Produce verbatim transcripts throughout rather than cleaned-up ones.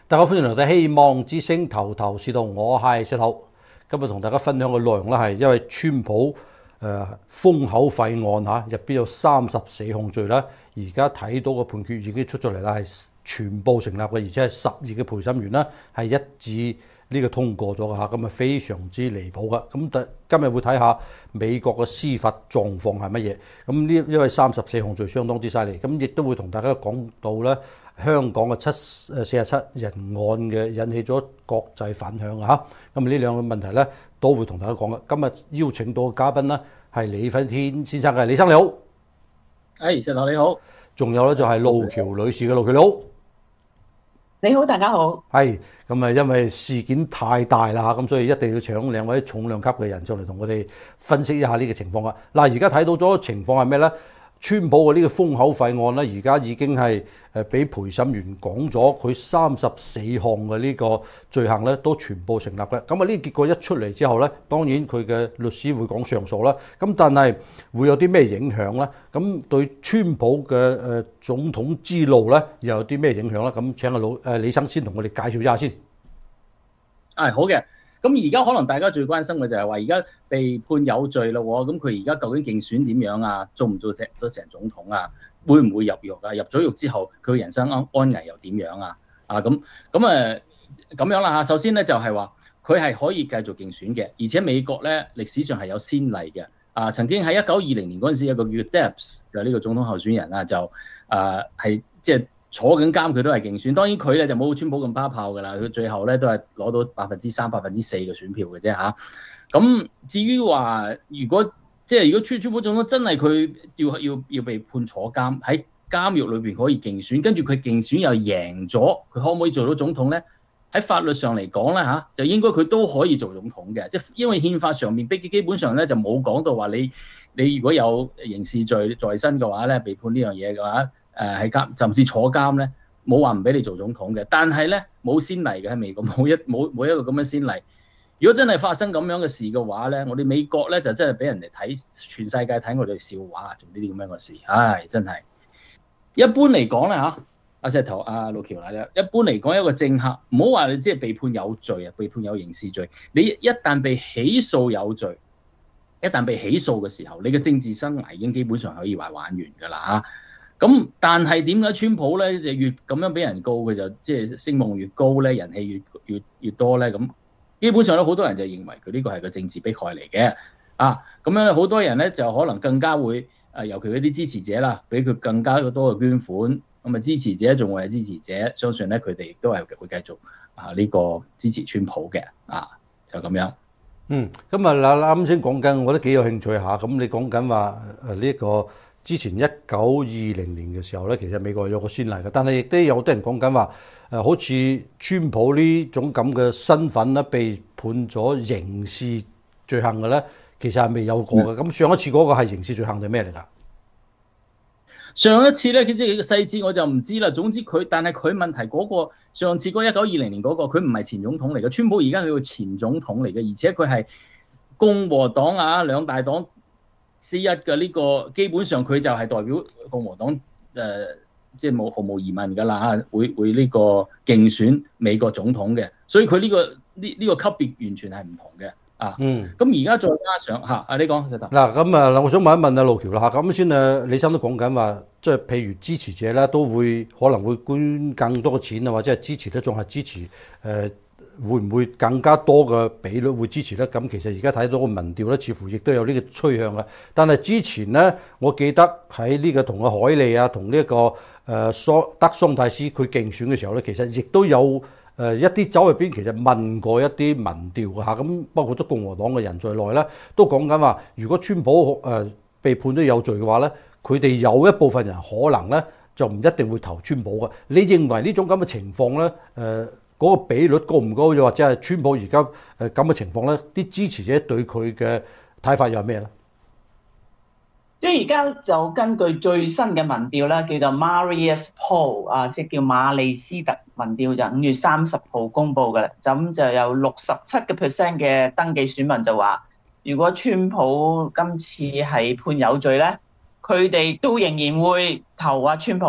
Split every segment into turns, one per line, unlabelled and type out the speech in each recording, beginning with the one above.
大家歡迎嚟到希望之星頭頭是道，我係石頭。今日同大家分享嘅內容咧係因為川普誒、呃、封口費案嚇，入邊有三十四項罪啦。而家睇到個判決已經出咗嚟啦，係全部成立嘅，而且係十二嘅陪審員啦係一致呢個通過咗嘅嚇，咁啊非常之離譜嘅。咁今日會睇下美國嘅司法狀況係乜嘢。咁呢因為三十四項罪相當之犀利，咁亦都會同大家講到咧。香港嘅七誒四十七人案嘅引起咗國際反響啊！咁呢兩個問題咧都會同大家講嘅。今日邀請到嘅嘉賓咧係李奮天先生嘅，李生你好。
誒，石頭你好。
仲有咧就係路橋女士嘅，路橋你好。
你好，大家好。
係咁啊，因為事件太大啦嚇，咁所以一定要請兩位重量級嘅人上嚟同我哋分析一下呢個情況啊！嗱，而家睇到咗情況係咩咧？川普嘅呢個封口費案咧，而家已經係誒俾陪審員講咗，佢三十四項嘅呢個罪行咧都全部成立嘅。咁啊，呢個結果一出嚟之後咧，當然佢嘅律師會講上訴啦。咁但係會有啲咩影響咧？咁對川普嘅誒總統之路咧，又有啲咩影響咧？咁請阿老誒李生先同我哋介紹一下先。
係好嘅。咁而家可能大家最關心嘅就係話，而家被判有罪咯喎，咁佢而家究竟競選點樣啊？做唔做成都成總統啊？會唔會入獄啊？入咗獄之後，佢人生安安危又點樣啊？啊咁咁誒咁樣啦嚇。首先咧就係話，佢係可以繼續競選嘅，而且美國咧歷史上係有先例嘅。啊，曾經喺一九二零年嗰陣時，有個叫 Debs 嘅呢個總統候選人啊，就誒係即係。坐緊監佢都係競選，當然佢咧就冇川普咁巴炮㗎啦，佢最後咧都係攞到百分之三、百分之四嘅選票嘅啫嚇。咁至於話，如果即係如果川川普總統真係佢要要要被判坐監，喺監獄裏邊可以競選，跟住佢競選又贏咗，佢可唔可以做到總統咧？喺法律上嚟講咧嚇，就應該佢都可以做總統嘅，即係因為憲法上面基基本上咧就冇講到話你你如果有刑事罪在身嘅話咧，被判呢樣嘢嘅話。誒喺監甚至坐監咧，冇話唔俾你做總統嘅，但係咧冇先例嘅喺美國，冇一冇冇一個咁嘅先例。如果真係發生咁樣嘅事嘅話咧，我哋美國咧就真係俾人哋睇，全世界睇我哋笑話，做呢啲咁樣嘅事，唉，真係。一般嚟講咧嚇，阿石頭、阿路橋咧，一般嚟講一個政客，唔好話你即係被判有罪啊，被判有刑事罪，你一旦被起訴有罪，一旦被起訴嘅時候，你嘅政治生涯已經基本上可以話玩完㗎啦嚇。咁但係點解川普咧就越咁樣俾人告，佢就即係聲望越高咧，人氣越越越多咧？咁基本上咧，好多人就認為佢呢個係個政治迫害嚟嘅啊！咁樣好多人咧就可能更加會誒，尤其嗰啲支持者啦，俾佢更加多嘅捐款。咁啊，支持者仲會係支持者，相信咧佢哋亦都係會繼續啊呢個支持川普嘅啊，就咁樣。
嗯，咁啊嗱啱先講緊，我都幾有興趣下。咁你講緊話誒呢一個。之前一九二零年嘅時候咧，其實美國有個先例嘅，但係亦都有啲人講緊話，誒好似川普呢種咁嘅身份咧，被判咗刑事罪行嘅咧，其實係未有過嘅。咁、嗯、上一次嗰個係刑事罪行定咩嚟㗎？
上一次咧，即係個細節我就唔知啦。總之佢，但係佢問題嗰、嗰個上次嗰一九二零年嗰、嗰個，佢唔係前總統嚟嘅。川普而家係個前總統嚟嘅，而且佢係共和黨啊兩大黨之一嘅呢個，基本上佢就係代表共和黨誒，即係冇毫無疑問㗎啦嚇，會會呢個競選美國總統嘅，所以佢呢、呢個呢呢、呢個級別完全係唔同嘅啊。嗯。咁而家再加上嚇，啊你講石頭。嗱
咁啊，嗱我想問一問阿路橋啦嚇，咁先啊，李生都講緊話，即係譬如支持者咧都會可能會捐更多嘅錢啊，或者係支持咧仲係支持誒。呃會唔會更加多嘅比率會支持咧？咁其實而家睇到個民調咧，似乎亦都有呢個趨向嘅。但係之前咧，我記得喺呢個同阿海利啊，同呢一個誒桑德桑泰斯佢競選嘅時候咧，其實亦都有誒一啲州入邊其實問過一啲民調嘅嚇，咁包括咗共和黨嘅人在內咧，都講緊話，如果川普誒被判咗有罪嘅話咧，佢哋有一部分人可能咧就唔一定會投川普嘅。你認為呢種咁嘅情況咧誒？呃嗰個比率高唔高？又或者係川普而家誒咁嘅情況咧，啲支持者對佢嘅睇法又係咩咧？
即係而家就根據最新嘅民調啦，叫做 Marius Poll 啊，即係叫馬利斯特民調，就五月三十號公佈嘅啦。咁就有六十七個 percent 嘅登記選民就話，如果川普今次係判有罪咧，佢哋都仍然會投啊川普。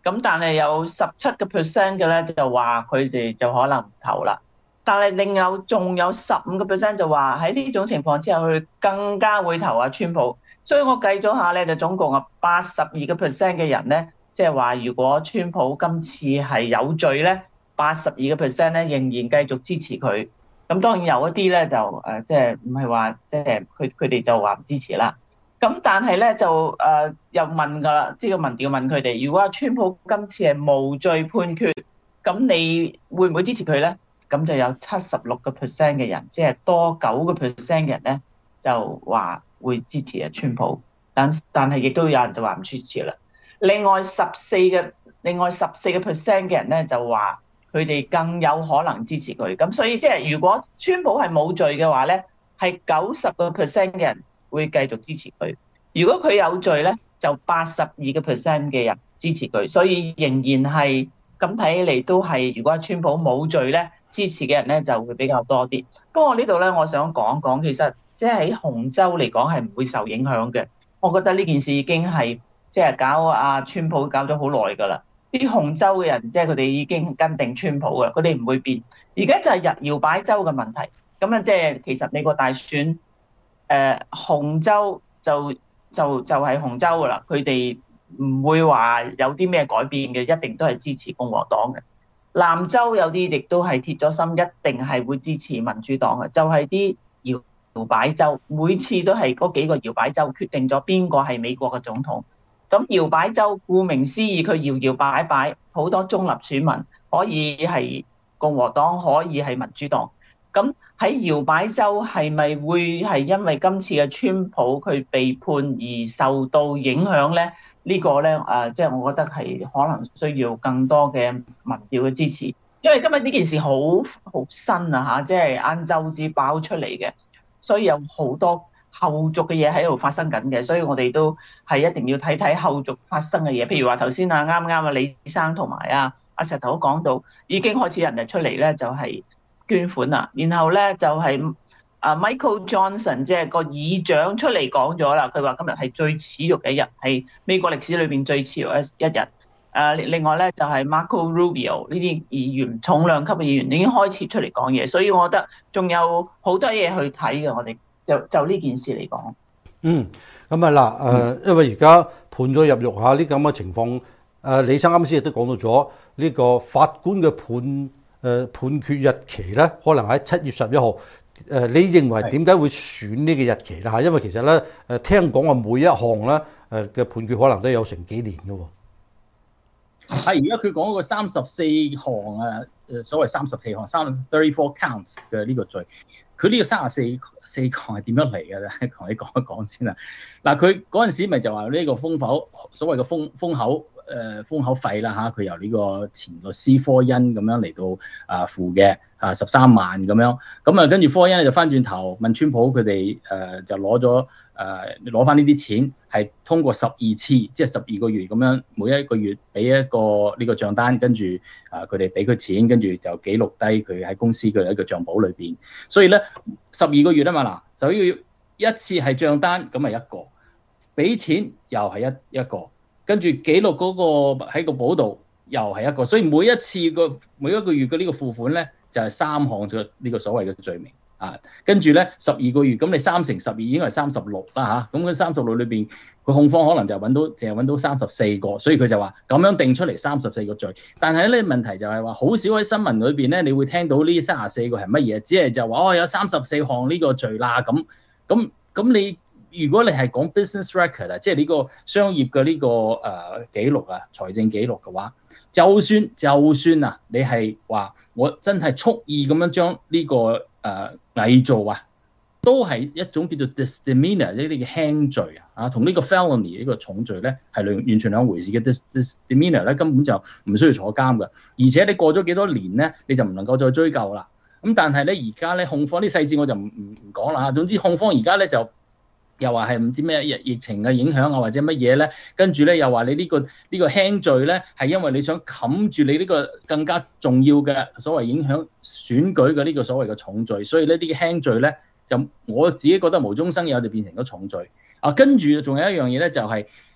咁但係有十七個 percent 嘅咧就話佢哋就可能唔投啦。但係另有仲有十五個 percent 就話喺呢種情況之下，佢更加會投阿川普。所以我計咗下咧，就總共有八十二個 percent 嘅人咧，即係話如果川普今次係有罪咧，八十二個 percent 咧仍然繼續支持佢。咁當然有一啲咧就誒，即係唔係話即係佢佢哋就話唔支持啦。咁但係咧就誒、呃、又問㗎啦，即係個民調問佢哋，如果阿川普今次係無罪判決，咁你會唔會支持佢咧？咁就有七十六個 percent 嘅人，即係多九個 percent 嘅人咧，就話會支持阿川普。但但係亦都有人就話唔支持啦。另外十四個另外十四個 percent 嘅人咧就話佢哋更有可能支持佢。咁所以即係如果川普係冇罪嘅話咧，係九十個 percent 嘅人會繼續支持佢。如果佢有罪咧，就八十二個 percent 嘅人支持佢。所以仍然係咁睇起嚟都係，如果川普冇罪咧，支持嘅人咧就會比較多啲。不過呢度咧，我想講講，其實即係喺紅州嚟講係唔會受影響嘅。我覺得呢件事已經係即係搞阿川普搞咗好耐㗎啦。啲紅州嘅人即係佢哋已經跟定川普㗎，佢哋唔會變。而家就係搖擺州嘅問題。咁啊，即係其實美國大選誒、呃、紅州就就就係紅州㗎啦。佢哋唔會話有啲咩改變嘅，一定都係支持共和黨嘅。南州有啲亦都係鐵咗心，一定係會支持民主黨嘅，就係啲搖搖擺州，每次都係嗰幾個搖擺州決定咗邊個係美國嘅總統。咁搖擺州顧名思義，佢搖搖擺擺，好多中立選民可以係共和黨，可以係民主黨。咁喺搖擺州係咪會係因為今次嘅川普佢被判而受到影響咧？呢個咧誒，即係我覺得係可能需要更多嘅民調嘅支持，因為今日呢件事好好新啊嚇，即係晏晝至爆出嚟嘅，所以有好多後續嘅嘢喺度發生緊嘅，所以我哋都係一定要睇睇後續發生嘅嘢。譬如話頭先啊，啱啱啊李生同埋啊阿石頭講到，已經開始人哋出嚟咧，就係捐款啦，然後咧就係啊 Michael Johnson 即係個議長出嚟講咗啦，佢話今日係最恥辱嘅一日，係美國歷史裏邊最恥辱嘅一日。誒另外咧就係 Marco Rubio 呢啲議員，重量級嘅議員已經開始出嚟講嘢，所以我覺得仲有好多嘢去睇嘅。我哋就就呢件事嚟講，
嗯，咁啊嗱誒，因為而家判咗入獄下呢咁嘅情況，誒李生啱先亦都講到咗呢個法官嘅判誒、呃、判決日期咧，可能喺七月十一號。誒，你認為點解會選呢個日期啦？嚇，因為其實咧誒聽講話每一項咧誒嘅判決可能都有成幾年嘅喎。
係而家佢講個三十四項啊，誒所謂三十四項，三 thirty four counts 嘅呢個罪，佢呢個三十四四項係點樣嚟嘅咧？同你講一講先啦。嗱，佢嗰陣時咪就話呢個封口，所謂嘅封封口誒封口費啦嚇，佢由呢個前律師科恩咁樣嚟到啊付嘅啊十三萬咁樣，咁啊跟住科恩咧就翻轉頭問川普佢哋誒就攞咗。誒攞翻呢啲錢係通過十二次，即係十二個月咁樣，每一個月俾一個呢個帳單，跟住啊佢哋俾佢錢，跟住就記錄低佢喺公司嘅一個帳簿裏邊。所以咧十二個月啊嘛嗱，就要一次係帳單咁係一個，俾錢又係一一個，跟住記錄嗰個喺個簿度又係一個，所以每一次個每一個月嘅呢個付款咧就係、是、三項嘅呢個所謂嘅罪名。啊，跟住咧十二個月，咁你三乘十二已經係三十六啦嚇，咁嗰三十六裏邊，佢控方可能就揾到，淨係揾到三十四個，所以佢就話咁樣定出嚟三十四個罪。但係咧問題就係話，好少喺新聞裏邊咧，你會聽到呢三十四個係乜嘢？只係就話哦有三十四項呢個罪啦，咁咁咁你如果你係講 business record 啊，即係呢個商業嘅呢、這個誒、呃、記錄啊，財政記錄嘅話，就算就算啊，你係話我真係蓄意咁樣將呢、這個。誒偽造啊，都係一種叫做 misdemeanor 呢啲嘅輕罪啊，同呢個 felony 呢個重罪咧係兩完全兩回事嘅。misdemeanor 咧根本就唔需要坐監嘅，而且你過咗幾多年咧，你就唔能夠再追究啦。咁但係咧而家咧控方啲細節我就唔唔唔講啦。總之控方而家咧就又話係唔知咩疫疫情嘅影響啊，或者乜嘢咧，跟住咧又話你呢個呢個輕罪咧係因為你想冚住你呢個更加重要嘅所謂影響選舉嘅呢個所謂嘅重罪，所以呢啲輕罪咧就我自己覺得無中生有就變成咗重罪啊。跟住仲有一樣嘢咧就係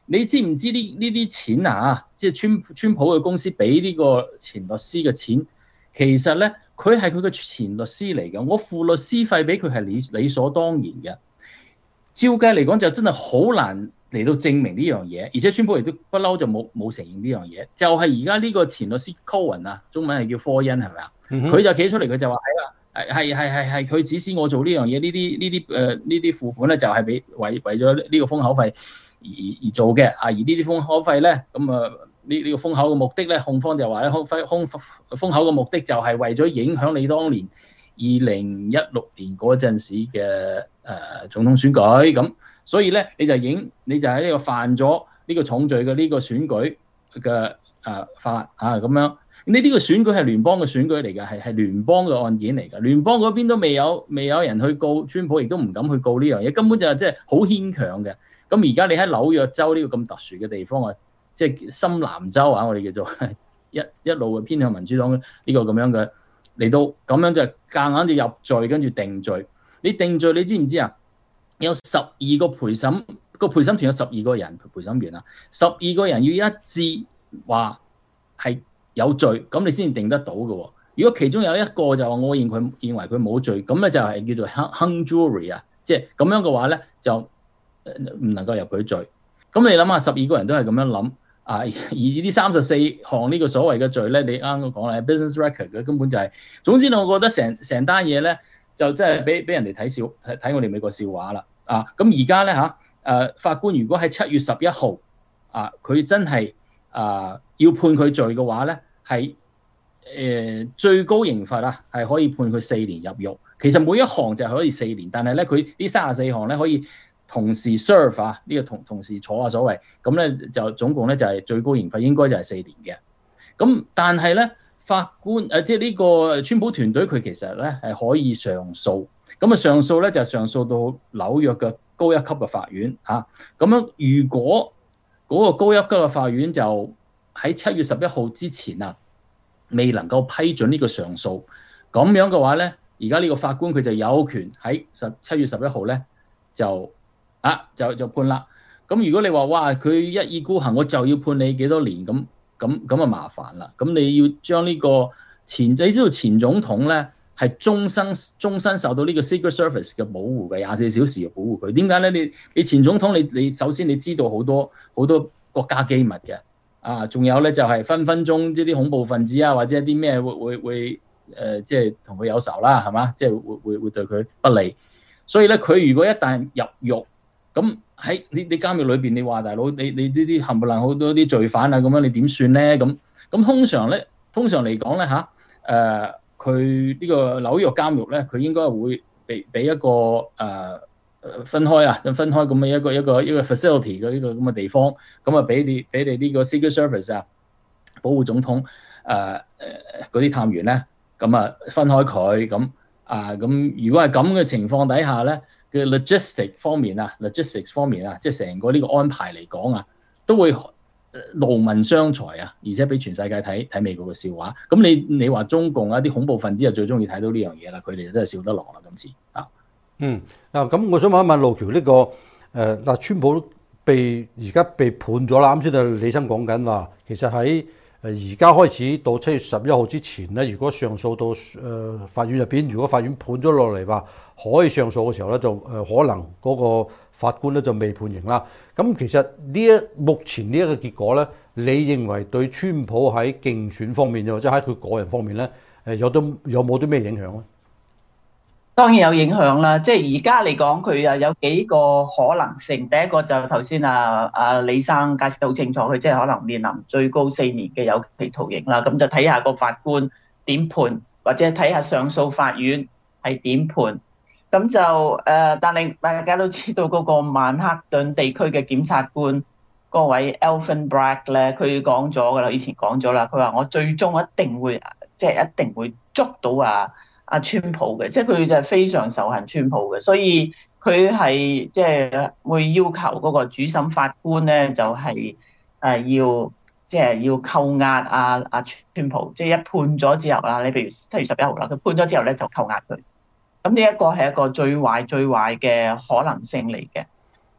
你知唔知呢呢啲錢啊？即係川川普嘅公司俾呢個前律師嘅錢，其實咧佢係佢嘅前律師嚟嘅，我付律師費俾佢係理理所當然嘅。照計嚟講就真係好難嚟到證明呢樣嘢，而且川普亦都不嬲就冇冇承認呢樣嘢。就係而家呢個前律師 Cohen 啊，中文係叫科恩係咪啊？佢、mm hmm. 就企出嚟，佢就話係啦。係係係係佢指使我做呢樣嘢，呢啲呢啲誒呢啲付款咧就係俾為為咗呢個封口費而而做嘅啊，而呢啲封口費咧咁啊呢呢個封口嘅目的咧，控方就話咧，封封封口嘅目的就係為咗影響你當年二零一六年嗰陣時嘅誒、呃、總統選舉，咁所以咧你就影你就喺呢個犯咗呢個重罪嘅呢個選舉嘅誒法啊咁樣。你呢個選舉係聯邦嘅選舉嚟㗎，係係聯邦嘅案件嚟㗎。聯邦嗰邊都未有未有人去告川普，亦都唔敢去告呢樣嘢，根本就係即係好牽強嘅。咁而家你喺紐約州呢個咁特殊嘅地方啊，即係深南州啊，我哋叫做一一路嘅偏向民主黨呢個咁樣嘅嚟到咁樣就夾硬就入罪，跟住定罪。你定罪你知唔知啊？有十二個陪審個陪審團有十二個人陪審員啊，十二個人要一致話係有罪，咁你先定得到嘅喎。如果其中有一個就話我認佢認為佢冇罪，咁咧就係叫做 hung jury 啊，即係咁樣嘅話咧就唔能夠入佢罪。咁你諗下，十二個人都係咁樣諗啊，而呢三十四項呢個所謂嘅罪咧，你啱啱講啦 ，business record 嘅根本就係、是，總之咧，我覺得成成單嘢咧就真係俾俾人哋睇笑睇睇我哋美國笑話啦啊！咁而家咧嚇誒法官如果喺七月十一號啊，佢真係啊要判佢罪嘅話咧。係誒、呃、最高刑罰啊，係可以判佢四年入獄。其實每一項就係可以四年，但係咧佢呢三十四項咧可以同時 serve 啊，呢、這個同同時坐啊所謂。咁咧就總共咧就係、是、最高刑罰應該就係四年嘅。咁但係咧法官誒、呃、即係呢個川普團隊佢其實咧係可以上訴。咁啊上訴咧就係、上訴到紐約嘅高一級嘅法院嚇。咁、啊、樣如果嗰個高一級嘅法院就喺七月十一號之前啊，未能夠批准呢個上訴，咁樣嘅話咧，而家呢個法官佢就有權喺十七月十一號咧就啊就就判啦。咁如果你話哇佢一意孤行，我就要判你幾多年，咁咁咁啊麻煩啦。咁你要將呢個前你知道前總統咧係終身終身受到呢個 Secret Service 嘅保護嘅，廿四小時嘅保護佢。點解咧？你你前總統你你首先你知道好多好多國家機密嘅。啊，仲有咧就係、是、分分鐘即啲恐怖分子啊，或者啲咩會會會誒，即係同佢有仇啦，係嘛？即係會會會對佢不利。所以咧，佢如果一旦入獄，咁喺你你監獄裏邊，你話大佬，你你呢啲冚唪唥好多啲罪犯啊，咁樣你點算咧？咁咁通常咧，通常嚟講咧嚇，誒佢呢個紐約監獄咧，佢應該會俾俾一個誒。呃分開啊，就分開咁嘅一個一個一個 facility 嘅呢個咁嘅地方，咁啊俾你俾你呢個 Secret Service 啊，保護總統誒誒嗰啲探員咧，咁啊分開佢咁啊咁，如果係咁嘅情況底下咧嘅 logistic 方面啊 ，logistics 方面啊，即係成個呢個安排嚟講啊，都會勞民傷財啊，而且俾全世界睇睇美國嘅笑話。咁你你話中共啊啲恐怖分子就最中意睇到呢樣嘢啦，佢哋真係笑得落啦今次啊。
嗯，嗱咁，我想問一問路橋呢、這個誒嗱、呃，川普被而家被判咗啦。啱先就李生講緊話，其實喺誒而家開始到七月十一號之前咧，如果上訴到誒、呃、法院入邊，如果法院判咗落嚟話可以上訴嘅時候咧，就誒、呃、可能嗰個法官咧就未判刑啦。咁其實呢一目前呢一個結果咧，你認為對川普喺競選方面，又或者喺佢個人方面咧，誒有都有冇啲咩影響咧？
當然有影響啦，即係而家嚟講，佢啊有幾個可能性。第一個就頭先啊啊李生解釋得好清楚，佢即係可能面臨最高四年嘅有期徒刑啦。咁就睇下個法官點判，或者睇下上訴法院係點判。咁就誒，但係大家都知道嗰個曼克頓地區嘅檢察官嗰位 Alvin Bragg 咧，佢講咗㗎啦，以前講咗啦，佢話我最終一定會即係一定會捉到啊！阿川普嘅，即係佢就係非常仇恨川普嘅，所以佢係即係會要求嗰個主審法官咧，就係誒要即係要扣押阿阿川普，即係一判咗之後啦，你譬如七月十一號啦，佢判咗之後咧就扣押佢。咁呢一個係一個最壞最壞嘅可能性嚟嘅。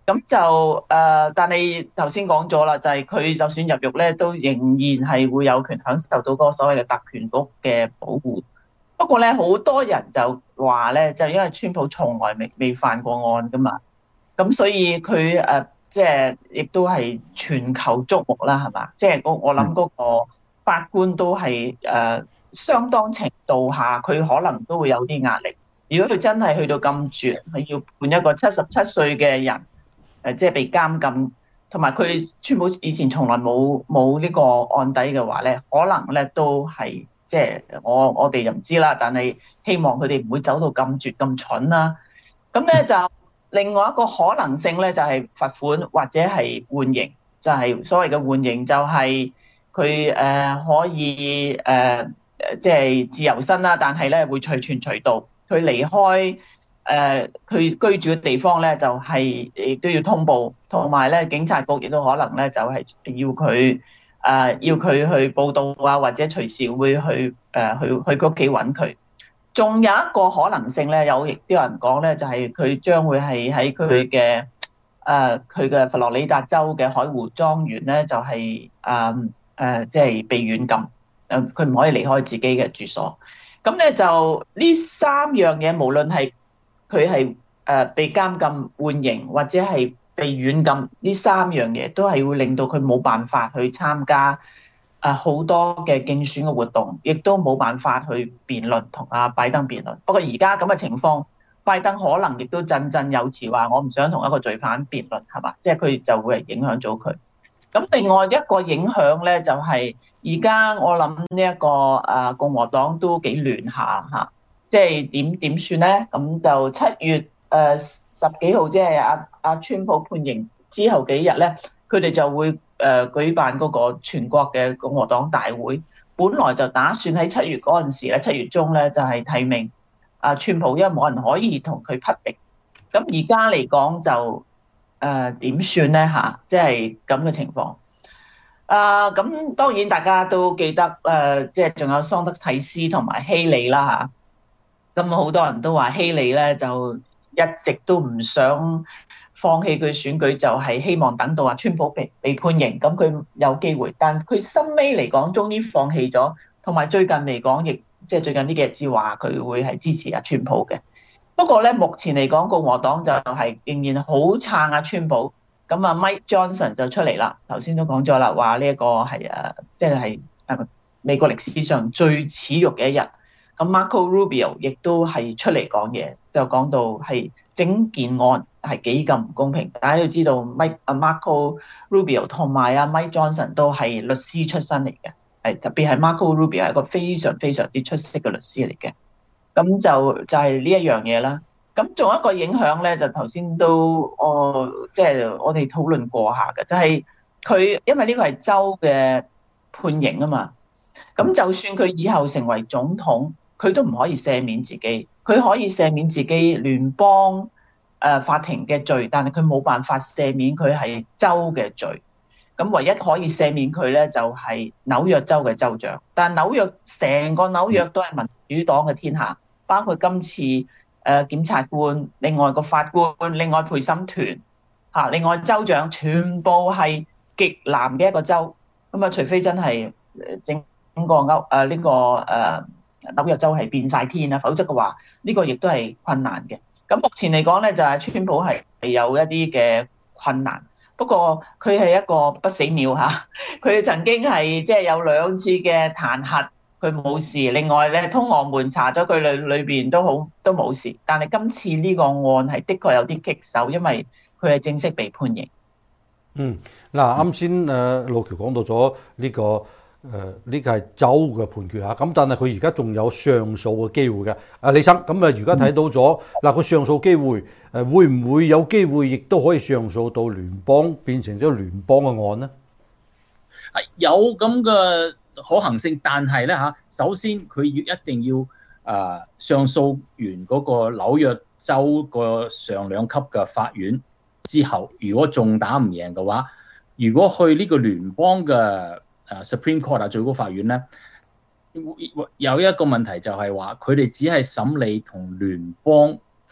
咁就誒、呃，但係頭先講咗啦，就係、是、佢就算入獄咧，都仍然係會有權享受到嗰個所謂嘅特權局嘅保護。不過咧，好多人就話咧，就因為川普從來未未犯過案噶嘛，咁所以佢誒即係亦都係全球矚目啦，係嘛？即係我我諗嗰個法官都係誒、呃、相當程度下，佢可能都會有啲壓力。如果佢真係去到咁絕，係要判一個七十七歲嘅人。誒即係被監禁，同埋佢川普以前從來冇冇呢個案底嘅話咧，可能咧都係即係我我哋就唔知啦。但係希望佢哋唔會走到咁絕咁蠢啦。咁咧就另外一個可能性咧，就係罰款或者係緩刑，就係所謂嘅緩刑，就係佢誒可以誒即係自由身啦，但係咧會隨傳隨到，佢離開。誒佢居住嘅地方咧，就係亦都要通報，同埋咧警察局亦都可能咧就係要佢誒要佢去報到啊，或者隨時會去誒去去佢屋企揾佢。仲有一個可能性咧，有亦都有人講咧，就係佢將會係喺佢嘅誒佢嘅佛羅里達州嘅海湖莊園咧，就係誒誒即係被軟禁，誒佢唔可以離開自己嘅住所。咁咧就呢三樣嘢，無論係佢係誒被監禁、緩刑或者係被軟禁，呢三樣嘢都係會令到佢冇辦法去參加誒好多嘅競選嘅活動，亦都冇辦法去辯論同阿拜登辯論。不過而家咁嘅情況，拜登可能亦都振振有詞話：我唔想同一個罪犯辯論，係嘛？即係佢就會係影響咗佢。咁另外一個影響咧，就係而家我諗呢一個誒共和黨都幾亂下嚇。即係點點算咧？咁就七月誒十幾號，即係阿阿川普判刑之後幾日咧，佢哋就會誒舉辦嗰個全國嘅共和黨大會。本來就打算喺七月嗰陣時咧，七月中咧就係提名阿川普，因為冇人可以同佢匹敵。咁而家嚟講就誒點算咧嚇？即係咁嘅情況。啊，咁當然大家都記得誒，即係仲有桑德提斯同埋希利啦嚇。咁好多人都話希利咧就一直都唔想放棄佢選舉，就係希望等到阿川普被被判刑，咁佢有機會。但佢深尾嚟講，終於放棄咗。同埋最近嚟講，亦即係最近呢幾日至話佢會係支持阿川普嘅。不過咧，目前嚟講，共和黨就係仍然好撐阿川普。咁啊，Mike Johnson 就出嚟啦。頭先都講咗啦，話呢一個係誒，即係誒美國歷史上最恥辱嘅一日。咁 Marco Rubio 亦都係出嚟講嘢，就講到係整件案係幾咁唔公平。大家都知道 Mike 阿 Marco Rubio 同埋阿 Mike Johnson 都係律師出身嚟嘅，係特別係 Marco Rubio 係一個非常非常之出色嘅律師嚟嘅。咁就就係呢一樣嘢啦。咁仲有一個影響咧，就頭先都我即係我哋討論過下嘅，就係佢因為呢個係州嘅判刑啊嘛。咁就算佢以後成為總統，佢都唔可以赦免自己，佢可以赦免自己聯邦誒法庭嘅罪，但係佢冇辦法赦免佢係州嘅罪。咁唯一可以赦免佢咧，就係紐約州嘅州長。但紐約成個紐約都係民主黨嘅天下，包括今次誒檢察官、另外個法官、另外陪審團嚇、另外州長，全部係極藍嘅一個州。咁啊，除非真係整個歐誒呢個誒。紐約州係變晒天啊，否則嘅話呢個亦都係困難嘅。咁目前嚟講咧，就係川普係有一啲嘅困難，不過佢係一個不死鳥嚇，佢曾經係即係有兩次嘅彈劾，佢冇事。另外咧，通俄門查咗佢裏裏邊都好都冇事，但係今次呢個案係的確有啲棘手，因為佢係正式被判刑。
嗯，嗱啱先誒路橋講到咗呢個。誒呢個係州嘅判決嚇，咁但係佢而家仲有上訴嘅機會嘅。阿李生，咁啊而家睇到咗嗱，佢上訴機會誒會唔會有機會，亦都可以上訴到聯邦，變成咗聯邦嘅案呢？
係有咁嘅可行性，但係咧嚇，首先佢要一定要誒、呃、上訴完嗰個紐約州個上兩級嘅法院之後，如果仲打唔贏嘅話，如果去呢個聯邦嘅誒 Supreme Court 啊，最高法院咧，有一個問題就係話，佢哋只係審理同聯邦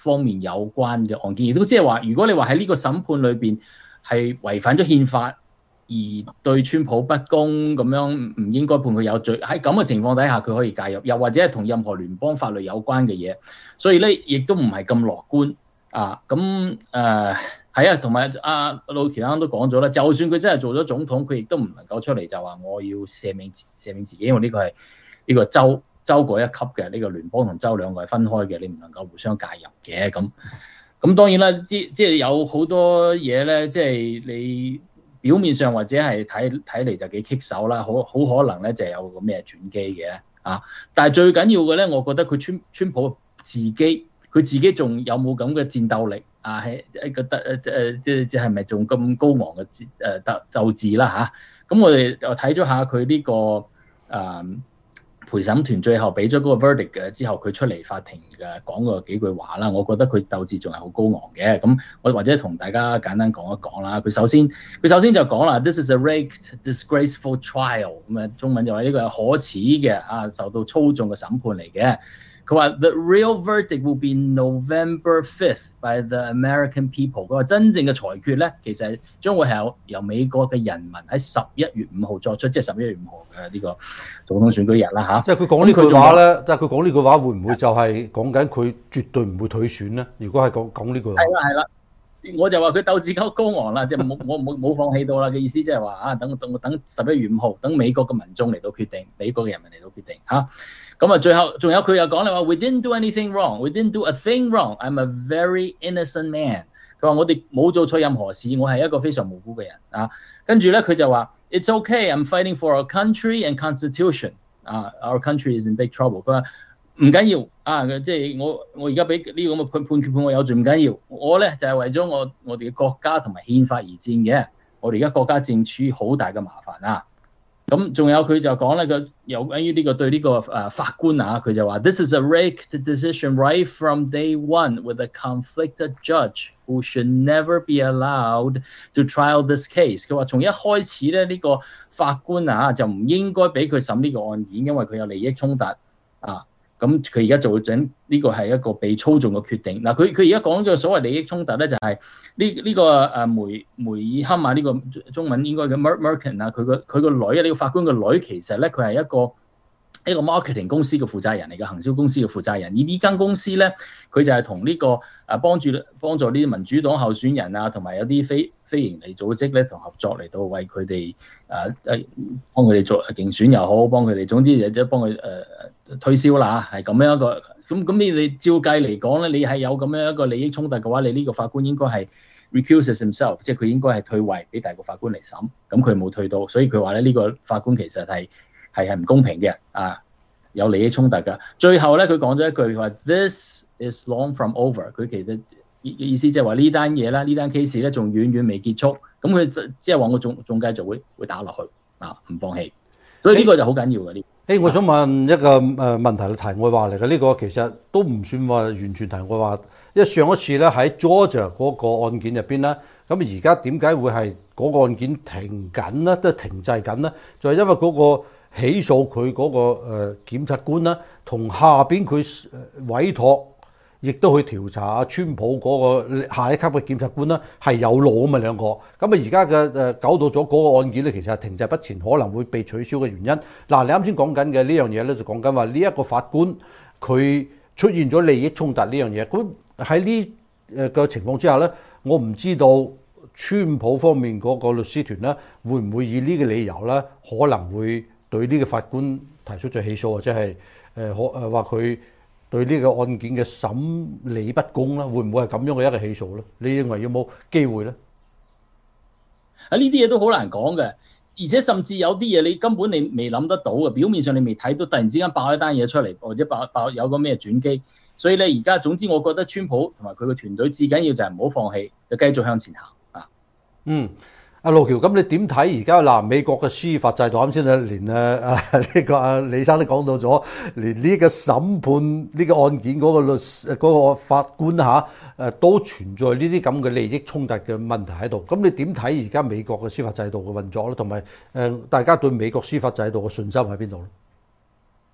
方面有關嘅案件，亦都即係話，如果你話喺呢個審判裏邊係違反咗憲法，而對川普不公咁樣，唔應該判佢有罪。喺咁嘅情況底下，佢可以介入，又或者係同任何聯邦法律有關嘅嘢，所以咧亦都唔係咁樂觀啊。咁誒係啊，同埋阿路橋啱啱都講咗啦，就算佢真係做咗總統，佢亦都唔能夠出嚟就話我要赦免赦免自己，因為呢個係呢個州州嗰一級嘅，呢個聯邦同州兩個係分開嘅，你唔能夠互相介入嘅。咁咁當然啦，即即係有好多嘢咧，即係你。表面上或者係睇睇嚟就幾棘手啦，好好可能咧就有個咩轉機嘅啊！但係最緊要嘅咧，我覺得佢川川普自己佢自己仲有冇咁嘅戰鬥力啊？係覺得誒誒即即係咪仲咁高昂嘅誒鬥鬥志啦嚇？咁、啊、我哋就睇咗下佢呢、這個誒。啊陪審團最後俾咗嗰個 verdict 嘅之後，佢出嚟法庭嘅講過幾句話啦，我覺得佢鬥志仲係好高昂嘅。咁我或者同大家簡單講一講啦。佢首先佢首先就講啦 ，This is a rigged, disgraceful trial。咁啊，中文就話呢個係可恥嘅啊，受到操縱嘅審判嚟嘅。佢話 The real verdict will be November fifth by the American people。佢話真正嘅裁決咧，其實將會係由由美國嘅人民喺十一月五號作出，即係十一月五號嘅呢個總統選舉日啦嚇。
即係佢講呢句話咧，即係佢講呢句話會唔會就係講緊佢絕對唔會退選咧？如果係講講呢句話，
係啦係啦，我就話佢鬥志高高昂啦，即係冇冇冇冇放棄到啦嘅意思，即係話啊，等等等十一月五號，等美國嘅民眾嚟到決定，美國嘅人民嚟到決定嚇。咁啊，最後仲有佢又講你話 ，We didn't do anything wrong, we didn't do a thing wrong. I'm a very innocent man。佢話我哋冇做錯任何事，我係一個非常無辜嘅人啊。跟住咧，佢就話 It's okay, I'm fighting for our country and constitution。啊 ，Our country is in big trouble。佢話唔緊要啊，即係我我而家俾呢個咁嘅判判決判我有罪唔緊要，我咧就係為咗我我哋嘅國家同埋憲法而戰嘅。我哋而家國家正處於好大嘅麻煩啊！咁仲有佢就講咧，個有關於呢個對呢個誒法官啊，佢就話 This is a rigged decision right from day one with a conflicted judge who should never be allowed to trial this case。佢話從一開始咧，呢個法官啊就唔應該俾佢審呢個案件，因為佢有利益衝突啊。咁佢而家做緊呢個係一個被操縱嘅決定。嗱，佢佢而家講嘅所謂利益衝突咧，就係呢呢個誒梅梅爾坎啊，呢個中文應該叫 Merkin 啊，佢個佢個女啊，呢個法官個女其實咧，佢係一個一個 marketing 公司嘅負責人嚟嘅，行銷公司嘅負責人。而呢間公司咧，佢就係同呢個誒幫助幫助呢啲民主黨候選人啊，同埋有啲非非營利組織咧，同合作嚟到為佢哋誒誒幫佢哋做競選又好，幫佢哋總之就即係幫佢誒。推銷啦，係咁樣一個咁咁你你照計嚟講咧，你係有咁樣一個利益衝突嘅話，你呢個法官應該係 recuses himself， 即係佢應該係退位俾第二個法官嚟審，咁佢冇退到，所以佢話咧呢個法官其實係係係唔公平嘅啊，有利益衝突㗎。最後咧佢講咗一句話 ，This is long from over， 佢其實意思即係話呢單嘢啦，呢單 case 咧仲遠遠未結束，咁佢即係話我仲仲繼續會會打落去啊，唔放棄，所以呢個就好緊要嘅呢。
誒，我想問一個誒問題，題外話嚟嘅，呢個其實都唔算話完全題外話，因為上一次咧喺 Georgia 嗰個案件入邊咧，咁而家點解會係嗰個案件停緊咧，都停滯緊咧？就係因為嗰個起訴佢嗰個誒檢察官咧，同下邊佢委託，亦都去調查阿川普嗰個下一級嘅檢察官啦，係有路啊嘛兩個。咁啊而家嘅誒搞到咗嗰個案件咧，其實係停滯不前，可能會被取消嘅原因。嗱，你啱先講緊嘅呢樣嘢咧，就講緊話呢一個法官佢出現咗利益衝突呢樣嘢。咁喺呢誒嘅情況之下咧，我唔知道川普方面嗰個律師團咧，會唔會以呢個理由咧，可能會對呢個法官提出咗起訴，或者係誒可誒話佢對呢個案件嘅審理不公啦，會唔會係咁樣嘅一個起訴咧？你認為有冇機會咧？
啊，呢啲嘢都好難講嘅，而且甚至有啲嘢你根本你未諗得到嘅，表面上你未睇到，突然之間爆一單嘢出嚟，或者爆爆有個咩轉機，所以咧而家總之我覺得川普同埋佢嘅團隊至緊要就係唔好放棄，就繼續向前行啊。嗯。
阿路橋，咁你點睇而家嗱美國嘅司法制度？啱先啊，連啊啊呢個阿李生都講到咗，連呢個審判呢個案件嗰個律嗰個法官嚇誒都存在呢啲咁嘅利益衝突嘅問題喺度。咁你點睇而家美國嘅司法制度嘅運作咧？同埋誒大家對美國司法制度嘅信心喺邊度咧？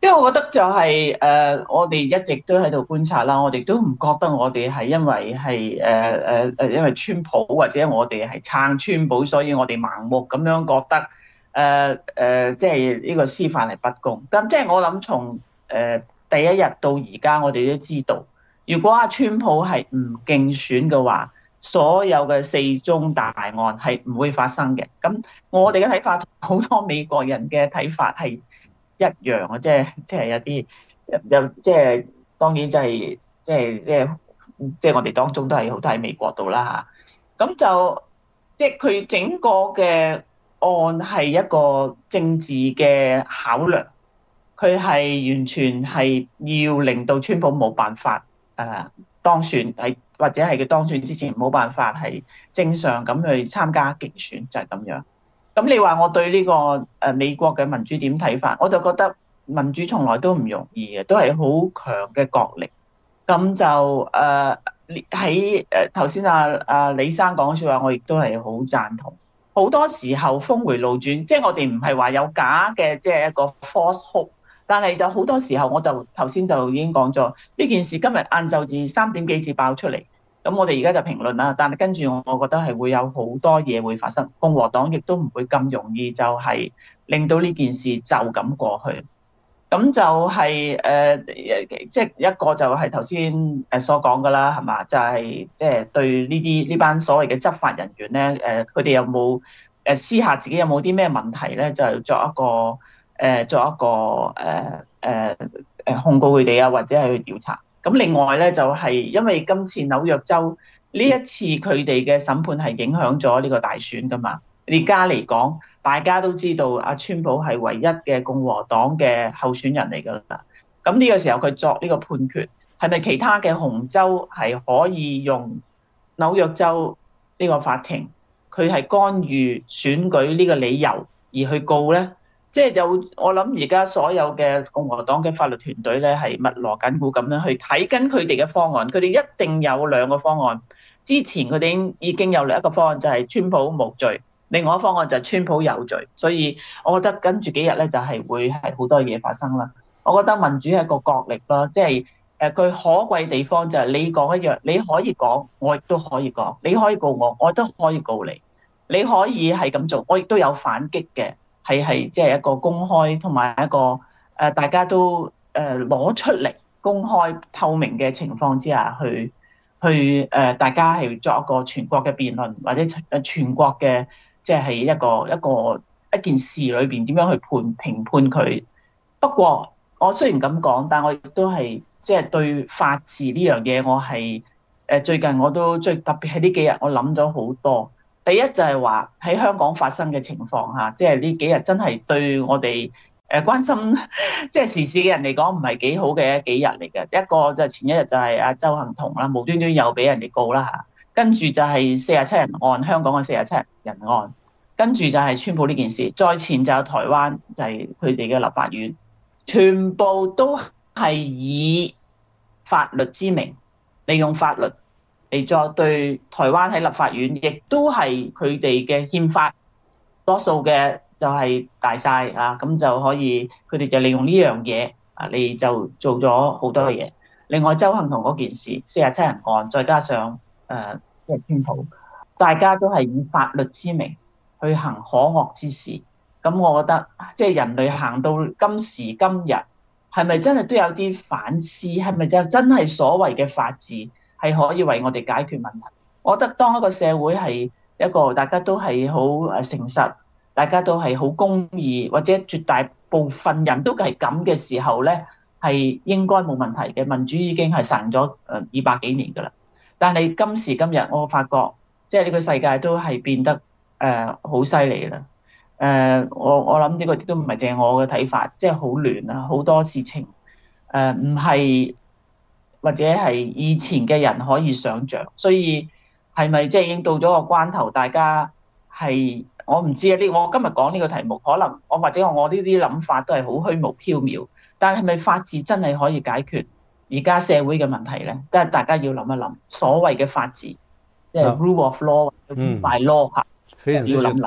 即係我覺得就係、是、誒、呃，我哋一直都喺度觀察啦，我哋都唔覺得我哋係因為係誒誒誒，因為川普或者我哋係撐川普，所以我哋盲目咁樣覺得誒誒、呃呃，即係呢個司法係不公。咁即係我諗從誒第一日到而家，我哋都知道，如果阿川普係唔競選嘅話，所有嘅四宗大案係唔會發生嘅。咁我哋嘅睇法同好多美國人嘅睇法係一樣啊，即係即係有啲有即係當然就係即係即係即係我哋當中都係好多喺美國度啦嚇。咁就即係佢整個嘅案係一個政治嘅考量，佢係完全係要令到川普冇辦法誒當選，係或者係佢當選之前冇辦法係正常咁去參加競選，就係咁樣。咁你話我對呢個誒美國嘅民主點睇法？我就覺得民主從來都唔容易嘅，都係好強嘅角力。咁就誒喺誒頭先阿阿李生講説話，我亦都係好贊同。好多時候峰迴路轉，即係我哋唔係話有假嘅，即係一個 false hope。但係就好多時候，我就頭先就已經講咗呢件事，今日晏晝至三點幾至爆出嚟。咁我哋而家就評論啦，但係跟住我覺得係會有好多嘢會發生，共和黨亦都唔會咁容易就係令到呢件事就咁過去。咁就係誒，即係一個就係頭先誒所講㗎啦，係嘛？就係即係對呢啲呢班所謂嘅執法人員咧，誒佢哋有冇誒私下自己有冇啲咩問題咧？就作一個誒作一個誒誒誒控告佢哋啊，或者係去調查。咁另外咧就係因為今次紐約州呢一次佢哋嘅審判係影響咗呢個大選㗎嘛。而家嚟講，大家都知道阿川普係唯一嘅共和黨嘅候選人嚟㗎啦。咁呢個時候佢作呢個判決，係咪其他嘅紅州係可以用紐約州呢個法庭佢係干預選舉呢個理由而去告咧？即係有我諗而家所有嘅共和黨嘅法律團隊咧係密鑼緊鼓咁樣去睇緊佢哋嘅方案，佢哋一定有兩個方案。之前佢哋已經有另一個方案就係川普無罪，另外一個方案就係川普有罪。所以我覺得跟住幾日咧就係會係好多嘢發生啦。我覺得民主係一個角力啦，即係誒佢可貴地方就係你講一樣，你可以講，我亦都可以講，你可以告我，我都可以告你，你可以係咁做，我亦都有反擊嘅。係係即係一個公開同埋一個誒大家都誒攞出嚟公開透明嘅情況之下去去誒大家係作一個全國嘅辯論，或者誒全國嘅即係一個一個一件事裏邊點樣去判評判佢。不過我雖然咁講，但我亦都係即係對法治呢樣嘢，我係誒最近我都最特別係呢幾日我諗咗好多。第一就係話喺香港發生嘅情況下，即係呢幾日真係對我哋誒關心即係時事嘅人嚟講唔係幾好嘅幾日嚟嘅。一個就係前一日就係阿鄒幸彤啦，無端端又俾人哋告啦嚇，跟住就係四十七人案，香港嘅四十七人案，跟住就係川普呢件事，再前就有台灣就係佢哋嘅立法院，全部都係以法律之名，利用法律嚟再對台灣喺立法院，亦都係佢哋嘅憲法多數嘅就係大晒啊，咁就可以佢哋就利用呢樣嘢啊，你就做咗好多嘢。另外鄒幸彤嗰件事，四十七人案，再加上誒即係川普，大家都係以法律之名去行可惡之事。咁我覺得即係人類行到今時今日，係咪真係都有啲反思？係咪就真係所謂嘅法治係可以為我哋解決問題？我覺得當一個社會係一個大家都係好誒誠實，大家都係好公義，或者絕大部分人都係咁嘅時候咧，係應該冇問題嘅。民主已經係實行咗誒二百幾年㗎啦。但係今時今日，我發覺即係呢個世界都係變得誒好犀利啦。誒、呃，我我諗呢個都唔係淨係我嘅睇法，即係好亂啊，好多事情誒唔係或者係以前嘅人可以想像，所以係咪即係已經到咗個關頭？大家係我唔知啊！呢我今日講呢個題目，可能我或者我呢啲諗法都係好虛無縹緲，但係咪法治真係可以解決而家社會嘅問題咧？都係大家要諗一諗，所謂嘅法治，即係 rule of law、by law 嚇，
非常之
要諗諗。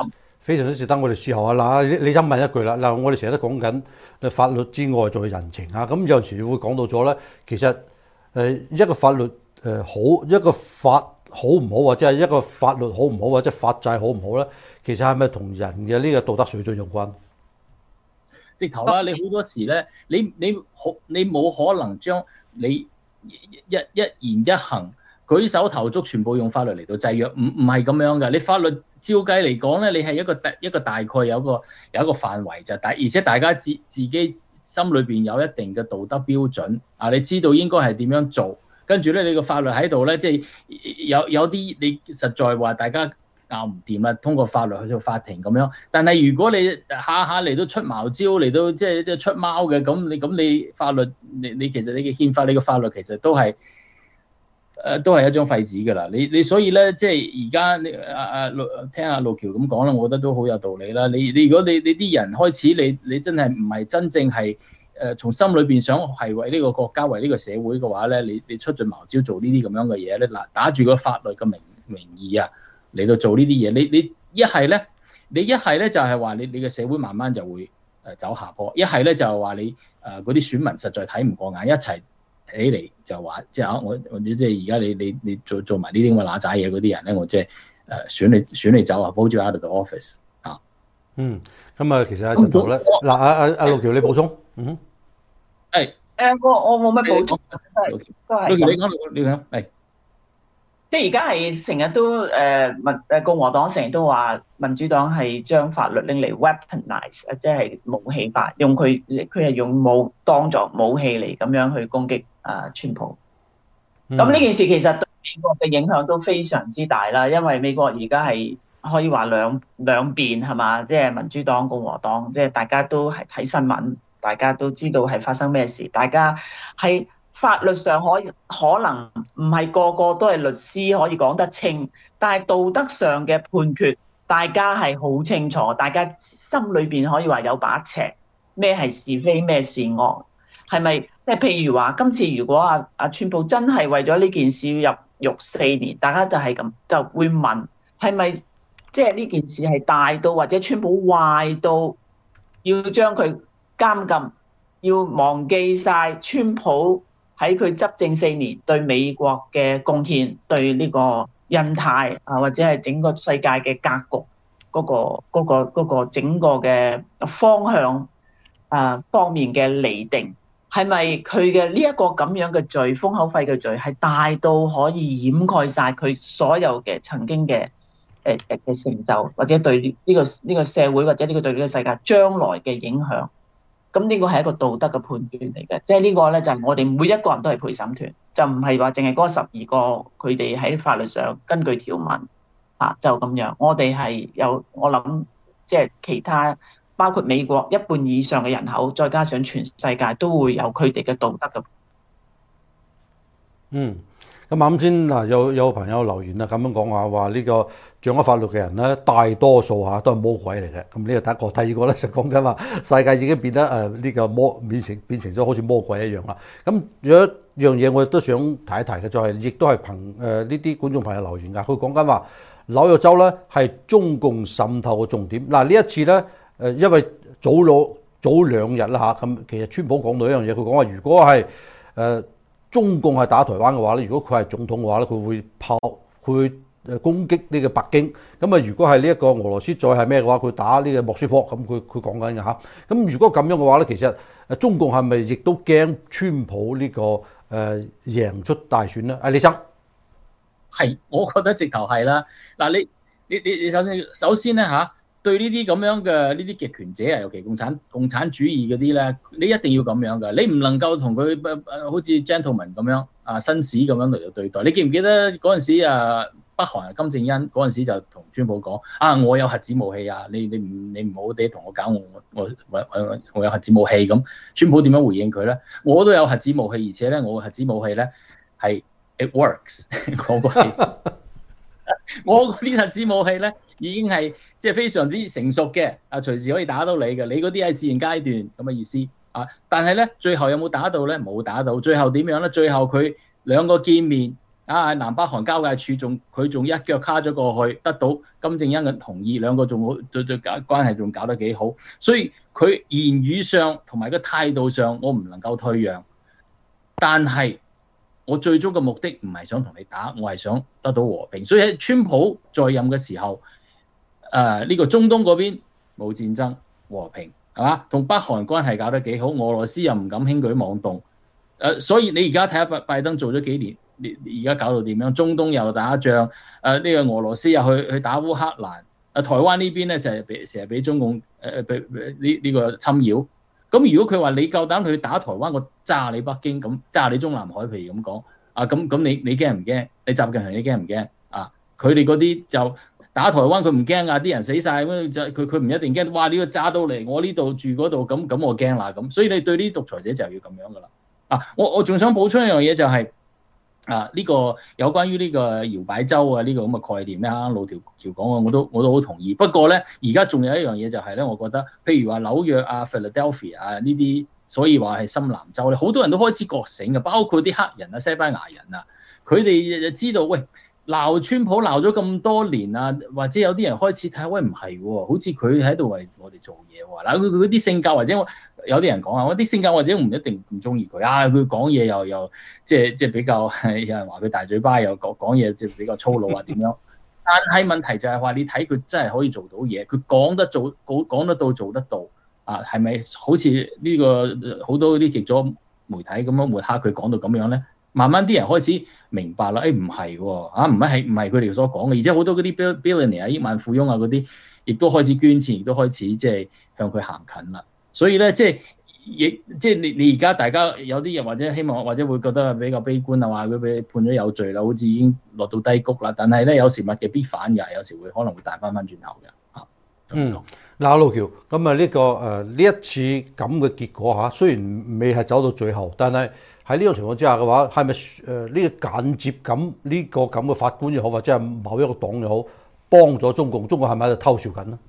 非常之值得我哋思考啊！嗱，你你想問一句啦，嗱，我哋成日都講緊法律之外在人情啊，咁有時會講到咗咧，其實誒一個法律誒好，一個法好唔好，或者係一個法律好唔好，或者法制好唔好咧，其實係咪同人嘅呢個道德水準有關？
直頭啦，你好多時咧，你你好，你冇可能將你一一言一行、舉手投足全部用法律嚟到制約，唔唔係咁樣嘅。你法律照計嚟講咧，你係一個大一個大概有個有一個範圍就大，而且大家自自己心裏邊有一定嘅道德標準啊，你知道應該係點樣做，跟住咧你個法律喺度咧，即係有有啲你實在話大家拗唔掂啦，通過法律去到法庭咁樣。但係如果你下下嚟到出茅招，嚟到即係即係出貓嘅，咁你咁你法律你你其實你嘅憲法你嘅法律其實都係誒、呃、都係一張廢紙㗎啦。你你所以咧即係而家你阿阿聽阿路橋咁講啦，我覺得都好有道理啦。你你如果你你啲人開始你你真係唔係真正係誒從心裏邊想係為呢個國家為呢個社會嘅話咧，你你出盡茅招做呢啲咁樣嘅嘢咧，嗱打住個法律嘅名名義啊嚟到做呢啲嘢，你你一係咧，你一係咧就係話你你嘅社會慢慢就會誒走下坡，一係咧就係話你誒嗰啲選民實在睇唔過眼，一齊起嚟就話即係啊我我即係而家你你你做做埋呢啲咁嘅揦仔嘢嗰啲人咧，我即係誒選你選你走啊，vote you out of the office 啊。
嗯，咁啊，其實喺實度咧，嗱阿阿阿路橋你補充，嗯，
係
誒我我冇乜補充，
路橋都係路橋你講你講係。
即係而家係成日都誒民誒共和黨成日都話民主黨係將法律拎嚟 weaponize，即係武器化，用佢佢係用武當作武器嚟咁樣去攻擊啊川普。咁呢、嗯、件事其實對美國嘅影響都非常之大啦，因為美國而家係可以話兩兩邊係嘛，即係民主黨、共和黨，即係大家都係睇新聞，大家都知道係發生咩事，大家係。法律上可可能唔係個個都係律師可以講得清，但係道德上嘅判決，大家係好清楚，大家心裏邊可以話有把尺，咩係是非，咩是惡，係咪？即係譬如話，今次如果阿阿川普真係為咗呢件事要入獄四年，大家就係咁就會問，係咪即係呢件事係大到或者川普壞到要將佢監禁，要忘記晒川普喺佢執政四年對美國嘅貢獻，對呢個印太啊或者係整個世界嘅格局嗰個嗰個嗰個整個嘅方向啊方面嘅釐定，係咪佢嘅呢一個咁樣嘅罪，封口費嘅罪係大到可以掩蓋晒佢所有嘅曾經嘅誒誒嘅成就，或者對呢個呢個社會或者呢個對呢個世界將來嘅影響？咁呢個係一個道德嘅判斷嚟嘅，即係呢個咧就係我哋每一個人都係陪審團，就唔係話淨係嗰十二個佢哋喺法律上根據條文啊就咁樣。我哋係有我諗，即係其他包括美國一半以上嘅人口，再加上全世界都會有佢哋嘅道德嘅。
嗯。咁啱先嗱，有有朋友留言啊，咁樣講話話呢個掌握法律嘅人咧，大多數嚇都係魔鬼嚟嘅。咁呢個第一個，第二個咧就講緊話世界已經變得誒呢個魔變成變成咗好似魔鬼一樣啦。咁有一樣嘢我亦都想提一提嘅，就係亦都係憑誒呢啲觀眾朋友留言㗎。佢講緊話紐約州咧係中共滲透嘅重點。嗱呢一次咧誒，因為早兩早兩日啦嚇，咁其實川普講到一樣嘢，佢講話如果係誒。呃中共係打台灣嘅話咧，如果佢係總統嘅話咧，佢會炮，佢會誒攻擊呢個北京。咁啊，如果係呢一個俄羅斯再係咩嘅話，佢打呢個莫斯科。咁佢佢講緊嘅嚇。咁如果咁樣嘅話咧，其實誒中共係咪亦都驚川普呢、這個誒、呃、贏出大選咧？阿李生，
係，我覺得直頭係啦。嗱，你你你你首先首先咧嚇。對呢啲咁樣嘅呢啲極權者啊，尤其共產共產主義嗰啲咧，你一定要咁樣㗎，你唔能夠同佢誒好似 gentleman 咁樣啊紳士咁樣嚟到對待。你記唔記得嗰陣時啊，北韓啊金正恩嗰陣時就同川普講啊，我有核子武器啊，你你唔你唔好哋同我搞我我我我我有核子武器咁。川普點樣回應佢咧？我都有核子武器，而且咧我嘅核子武器咧係 it works 我個氣。我嗰啲核子武器咧已經係即係非常之成熟嘅，啊隨時可以打到你嘅。你嗰啲係試驗階段咁嘅意思啊。但係咧最後有冇打到咧？冇打到。最後點樣咧？最後佢兩個見面啊，南北韓交界處仲佢仲一腳卡咗過去，得到金正恩嘅同意，兩個仲好對對搞關係仲搞得幾好，所以佢言語上同埋個態度上，我唔能夠退讓，但係我最終嘅目的唔係想同你打，我係想得到和平。所以喺川普在任嘅時候，誒、呃、呢、這個中東嗰邊冇戰爭和平係嘛，同北韓關係搞得幾好，俄羅斯又唔敢輕舉妄動，誒、呃、所以你而家睇下拜拜登做咗幾年。而家搞到點樣？中東又打仗，誒、呃、呢、這個俄羅斯又去去打烏克蘭，啊台灣呢邊咧成日俾成日俾中共誒俾呢呢個侵擾。咁如果佢話你夠膽去打台灣，我炸你北京，咁炸你中南海，譬如咁講，啊咁咁你你驚唔驚？你習近平你驚唔驚？啊佢哋嗰啲就打台灣佢唔驚啊，啲人死晒，咁就佢佢唔一定驚。哇！呢個炸到嚟我呢度住嗰度，咁咁我驚啦咁。所以你對呢啲獨裁者就要咁樣噶啦。啊我我仲想補充一樣嘢就係、是。啊！呢、這個有關於呢個搖擺州啊，呢、這個咁嘅概念咧，啱啱路條橋講嘅，我都我都好同意。不過咧，而家仲有一樣嘢就係咧，我覺得，譬如話紐約啊、Philadelphia 啊呢啲，所以話係深藍州咧，好多人都開始覺醒嘅，包括啲黑人啊、西班牙人啊，佢哋就知道，喂，鬧川普鬧咗咁多年啊，或者有啲人開始睇，喂唔係喎，好似佢喺度為我哋做嘢喎。嗱，佢佢啲性格或者我。有啲人講啊，我啲性格或者唔一定唔中意佢啊，佢講嘢又又即係即係比較有人話佢大嘴巴，又講講嘢即係比較粗魯啊點樣？但係問題就係話你睇佢真係可以做到嘢，佢講得做講講得到做得到啊？係咪好似呢個好多啲極左媒體咁樣抹黑佢講到咁樣咧？慢慢啲人開始明白啦，誒唔係喎啊，唔係唔係佢哋所講嘅，而且好多嗰啲 billionaire 啊、億萬富翁啊嗰啲，亦都開始捐錢，亦都開始即係向佢行近啦。所以咧，即係亦即係你你而家大家有啲人或者希望或者會覺得比較悲觀啊，話佢俾判咗有罪啦，好似已經落到低谷啦。但係咧，有時物極必反嘅，有時會可能會彈翻翻轉頭嘅嚇。
嗯，嗱，路橋咁啊，呢個誒呢一次咁嘅結果嚇，雖然未係走到最後，但係喺呢種情況之下嘅話，係咪誒呢個間接咁呢個咁嘅法官又好，或者係某一個黨又好，幫咗中共？中共係咪喺度偷笑緊咧？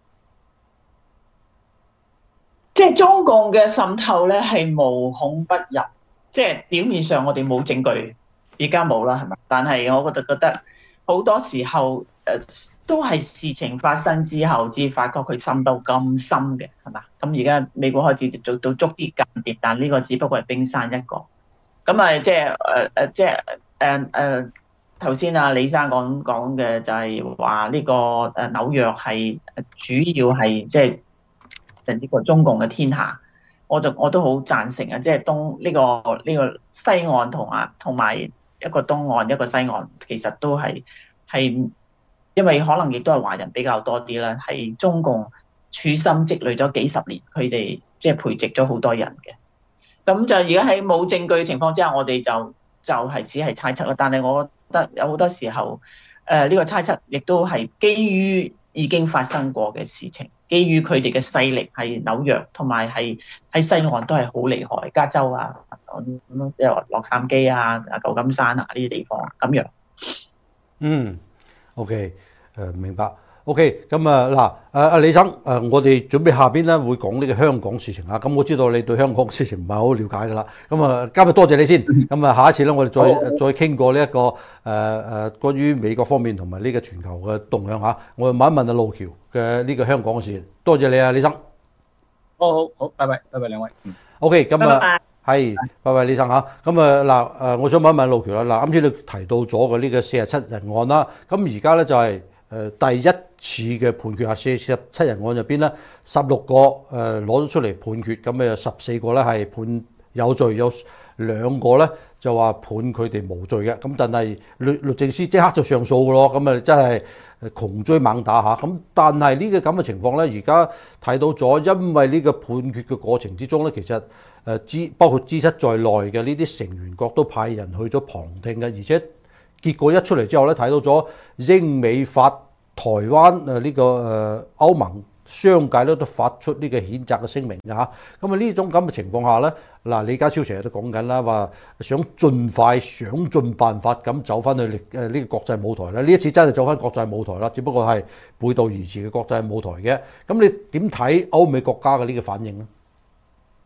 即係中共嘅滲透咧係無孔不入，即係表面上我哋冇證據，而家冇啦，係咪？但係我覺得覺得好多時候誒、呃、都係事情發生之後至發覺佢滲到咁深嘅，係嘛？咁而家美國開始做到捉啲間諜，但呢個只不過係冰山一角。咁啊，即係誒誒，即係誒誒頭先啊李生講講嘅就係話呢個誒紐約係主要係即係。呢個中共嘅天下，我就我都好贊成啊！即係東呢個呢個西岸同啊同埋一個東岸一個西岸，其實都係係因為可能亦都係華人比較多啲啦，係中共處心積慮咗幾十年，佢哋即係培植咗好多人嘅。咁就而家喺冇證據嘅情況之下，我哋就就係只係猜測啦。但係我覺得有好多時候，誒呢個猜測亦都係基於已經發生過嘅事情。基於佢哋嘅勢力係紐約同埋係喺西岸都係好厲害，加州啊咁樣，即係話洛杉磯啊、舊金山啊呢啲地方咁樣。
嗯 ，OK，誒、呃、明白。OK，咁啊嗱，誒阿李生，誒、呃、我哋準備下邊咧會講呢個香港事情啊。咁我知道你對香港事情唔係好了解噶啦。咁啊，今日多謝你先。咁啊，下一次咧我哋再、哦、再傾過呢、這、一個誒誒、呃、關於美國方面同埋呢個全球嘅動向嚇。我問一問阿路橋嘅呢個香港嘅事。多謝你啊，李生。
好好好，拜拜，拜拜兩位。嗯。
OK，咁啊係，拜拜李生嚇。咁啊嗱誒，我想問一問路橋啦。嗱，啱先你提到咗嘅呢個四十七人案啦。咁而家咧就係、是。誒第一次嘅判決啊，四十七人案入邊咧，十六個誒攞咗出嚟判決，咁誒十四個咧係判有罪，有兩個咧就話判佢哋無罪嘅。咁但係律律政司即刻就上訴嘅咯，咁啊真係窮追猛打嚇。咁但係呢個咁嘅情況咧，而家睇到咗，因為呢個判決嘅過程之中咧，其實誒資包括資質在內嘅呢啲成員國都派人去咗旁聽嘅，而且結果一出嚟之後咧，睇到咗英美法台灣誒呢個誒歐盟商界咧都發出呢個譴責嘅聲明嘅嚇。咁啊呢種咁嘅情況下咧，嗱李家超成日都講緊啦，話想盡快想盡辦法咁走翻去誒呢個國際舞台咧。呢一次真係走翻國際舞台啦，只不過係背道而馳嘅國際舞台嘅。咁你點睇歐美國家嘅呢個反應咧？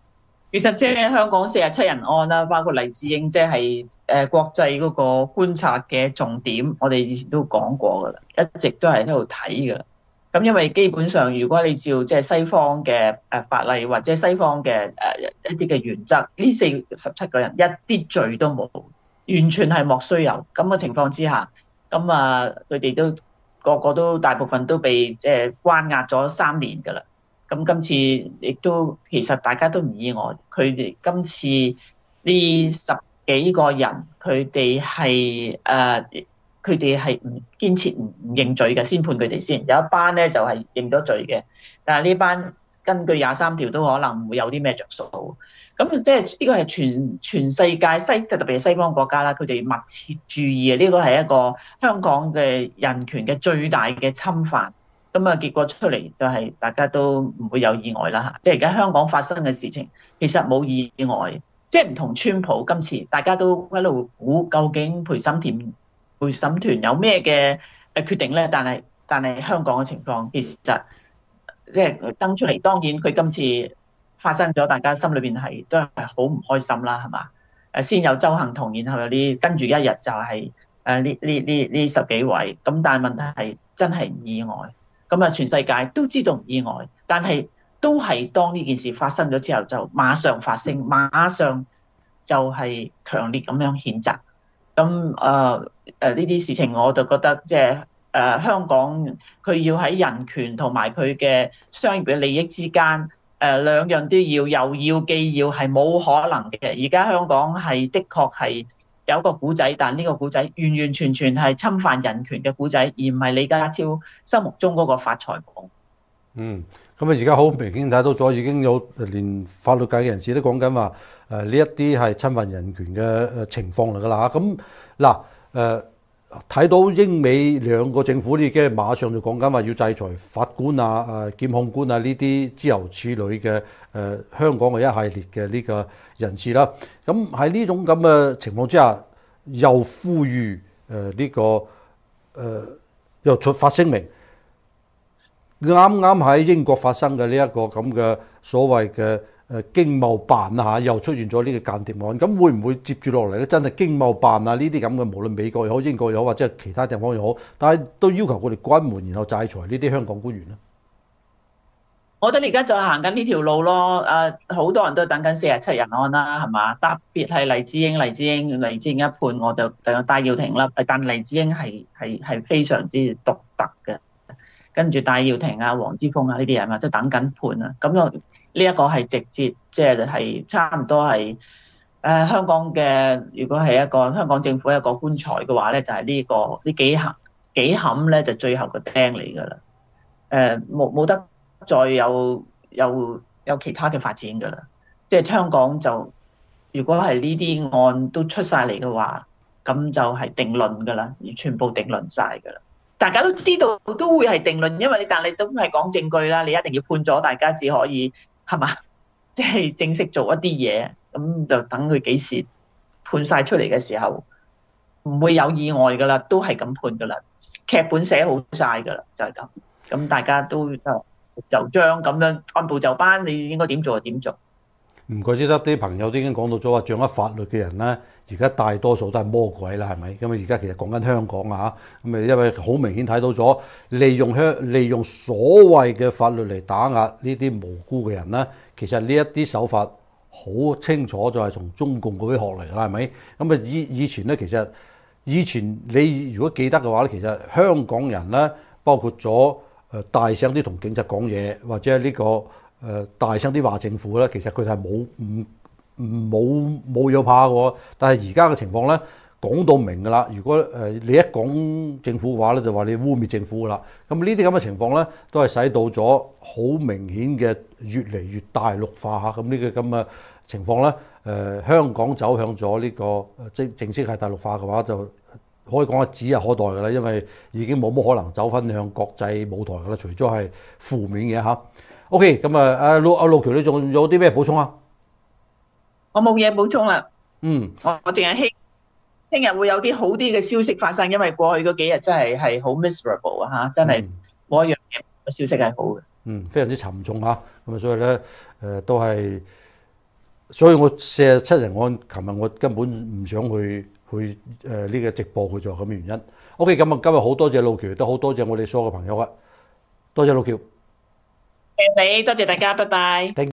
其實即係香港四十七人案啦，包括黎智英，即係誒國際嗰個觀察嘅重點，我哋以前都講過噶啦，一直都係喺度睇噶啦。咁因為基本上，如果你照即係西方嘅誒法例或者西方嘅誒一啲嘅原則，呢四十七個人一啲罪都冇，完全係莫須有。咁嘅情況之下，咁啊佢哋都個個都大部分都被即係關押咗三年噶啦。咁今次亦都其實大家都唔意外，佢哋今次呢十幾個人，佢哋係誒，佢哋係唔堅持唔唔認罪嘅，先判佢哋先。有一班咧就係認咗罪嘅，但係呢班根據廿三條都可能唔會有啲咩着數。咁即係呢個係全全世界西，即係特別係西方國家啦，佢哋密切注意啊！呢個係一個香港嘅人權嘅最大嘅侵犯。咁啊，結果出嚟就係大家都唔會有意外啦嚇，即係而家香港發生嘅事情其實冇意外，即係唔同川普今次大家都喺度估究竟陪審團陪審團有咩嘅誒決定咧？但係但係香港嘅情況其實即係登出嚟，當然佢今次發生咗，大家心裏邊係都係好唔開心啦，係嘛？誒先有鄒幸彤，然後有啲跟住一日就係誒呢呢呢呢十幾位，咁但係問題係真係唔意外。咁啊，全世界都知道唔意外，但係都係當呢件事發生咗之後，就馬上發聲，馬上就係強烈咁樣譴責。咁誒誒呢啲事情，我就覺得即係誒香港佢要喺人權同埋佢嘅商業嘅利益之間，誒、呃、兩樣都要，又要既要，係冇可能嘅。而家香港係的確係有一個古仔，但呢個古仔完完全全係侵犯人權嘅古仔，而唔係李家超心目中嗰個發財王。
嗯，咁啊，而家好明顯睇到咗，已經有連法律界嘅人士都講緊話，誒呢一啲係侵犯人權嘅誒情況嚟㗎啦。咁嗱誒睇到英美兩個政府已經馬上就講緊話要制裁法官啊、誒檢控官啊呢啲諸如此類嘅誒香港嘅一系列嘅呢個人士啦。咁喺呢種咁嘅情況之下，又呼籲誒呢個誒、呃、又出發聲明。啱啱喺英國發生嘅呢一個咁嘅所謂嘅誒經貿辦啊嚇，又出現咗呢個間諜案，咁會唔會接住落嚟咧？真係經貿辦啊呢啲咁嘅，無論美國又好、英國又好，或者係其他地方又好，但係都要求佢哋關門，然後制裁呢啲香港官員咧。
我覺得你而家就行緊呢條路咯。誒，好多人都等緊四十七人案啦，係嘛？特別係黎智英、黎智英、黎智英一判，我就誒戴耀廷啦。但黎智英係係係非常之獨特嘅。跟住戴耀廷啊、黃之鋒啊呢啲人啊，都等緊判啊。咁呢一個係直接，即係係差唔多係誒、呃、香港嘅。如果係一個香港政府一個棺材嘅話咧，就係、是、呢、這個呢幾冚幾冚咧，就最後個釘嚟㗎啦。誒冇冇得再有有有其他嘅發展㗎啦。即係香港就如果係呢啲案都出晒嚟嘅話，咁就係定論㗎啦，而全部定論晒㗎啦。大家都知道都會係定論，因為你但係都係講證據啦，你一定要判咗，大家只可以係嘛，即係正式做一啲嘢，咁就等佢幾時判晒出嚟嘅時候，唔會有意外㗎啦，都係咁判㗎啦，劇本寫好晒㗎啦，就係咁，咁大家都就就將咁樣按部就班，你應該點做就點做。
唔怪之得啲朋友都已經講到咗話，掌握法律嘅人咧，而家大多數都係魔鬼啦，係咪？因為而家其實講緊香港啊，咁啊，因為好明顯睇到咗，利用香利用所謂嘅法律嚟打壓呢啲無辜嘅人咧，其實呢一啲手法好清楚就係從中共嗰邊學嚟啦，係咪？咁啊，以以前咧，其實以前你如果記得嘅話咧，其實香港人咧，包括咗誒大聲啲同警察講嘢，或者係呢個。誒大聲啲話政府咧，其實佢哋係冇唔唔冇冇嘢怕嘅。但係而家嘅情況咧，講到明㗎啦。如果誒你一講政府嘅話咧，就話你污蔑政府㗎啦。咁呢啲咁嘅情況咧，都係使到咗好明顯嘅越嚟越大陸化嚇。咁呢個咁嘅情況咧，誒、呃、香港走向咗呢個正正式係大陸化嘅話，就可以講係指日可待㗎啦。因為已經冇乜可能走翻向國際舞台㗎啦，除咗係負面嘅嚇。O.K. 咁啊，阿陸阿陸橋，你仲有啲咩補充啊？
我冇嘢補充啦。
嗯，
我我淨係希聽日會有啲好啲嘅消息發生，因為過去嗰幾日真係係好 miserable 啊嚇，真係冇一樣嘢嘅消息係好嘅。
嗯，非常之沉重嚇。咁啊，所以咧誒、呃、都係所以我四十七人案，琴日我根本唔想去去誒呢、呃這個直播佢就咁嘅原因。OK，咁啊今日好多謝路橋，都好多謝我哋所有嘅朋友啊，多謝路橋。
謝你，多謝大家，拜拜。